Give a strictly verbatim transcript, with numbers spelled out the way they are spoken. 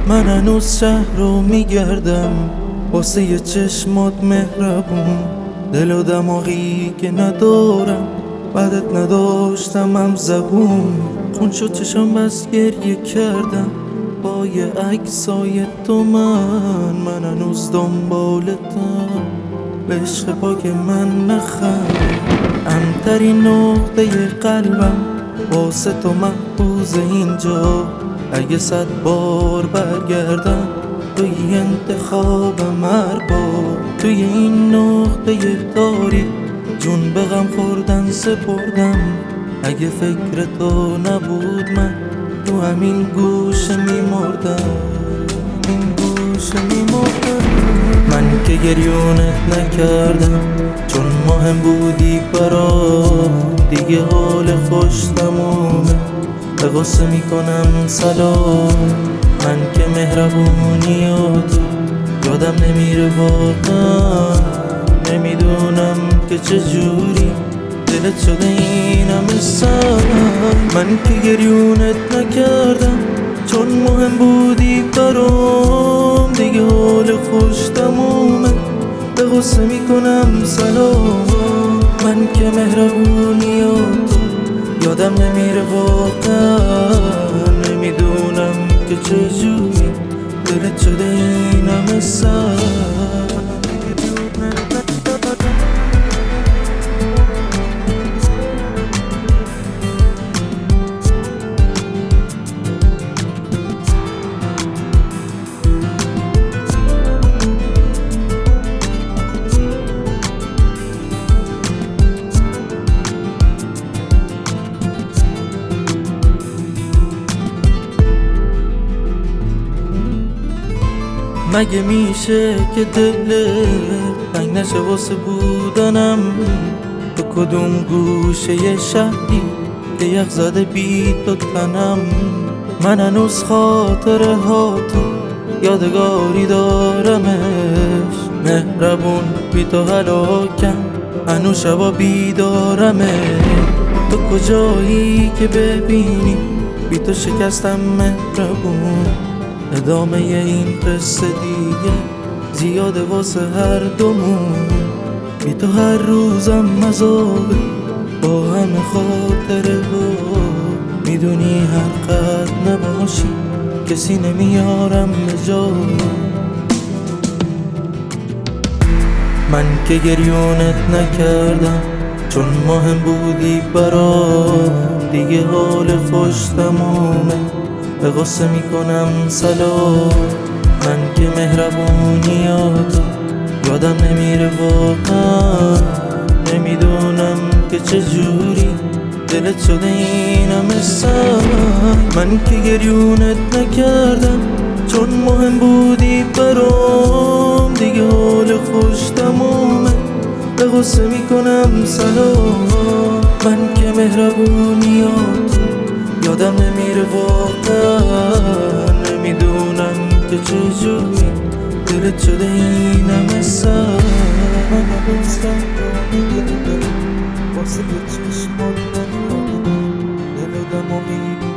من هنوز شهر رو میگردم واسه یه چشمات مهربون، دل و دماغی که ندارم بعدت نداشتم هم زبون. خون شد چشم بس گریه کردم با یه عکسای تو. من من هنوز دنبالتم به عشق پاک من نخند. امترین نقطه قلبم واسه تو محفوظ اینجا. اگه صد بار برگردم توی انتخابم هر بار. توی این نقطه تاریک جون به غم خوردن سپردم. اگه فکر تو نبود من تو همین گوشه میمردم، این گوشه میمردم. من که گریونت نکردم چون مهم بودی برام. دیگه حال خوش تمومه به غصه میکنم سلام. من که مهربونیاتو یادم نمیره واقعا. نمیدونم که چجوری دلت شده این همه سنگ. من که گریونت نکردم چون مهم بودی برام. دیگه حال خوش تمومه به غصه میکنم سلام. من که مهربونیاتو یادم نمیره واقعا. نمیدونم که چجوری دلت شده این همه سنگ. مگه میشه که دل تنگ نشه واسه بودنم تو کدوم گوشه شهری که یخ زده بی تو تنم. من هنوز خاطره ها تو یادگاری دارمش. مهربون بی تو هلاکم هنوز شبا بیدارمه. تو کجایی که ببینی بی تو شکستم مهربون. ادامه این قصه دیگه زیاده واسه هر دومون. بی تو هر روزم مذابه با همه خاطره ها. میدونی هر قد نباشی کسی نمیارم به جا. من که گریونت نکردم چون مهم بودی برام. دیگه حال خوش تمومه به غصه میکنم سلام. من که مهربونیاتو یادم نمیره واقعا. نمیدونم که چجوری دلت شده این همه سنگ. من که گریونت نکردم چون مهم بودی برام. دیگه حال خوش تمومه به غصه میکنم سلام. من که مهربونیاتو یادم نمیره واقعا. نمیدونم که چجوری دلت شده این همه سنگ. واسه یه چشمات دل و دماغی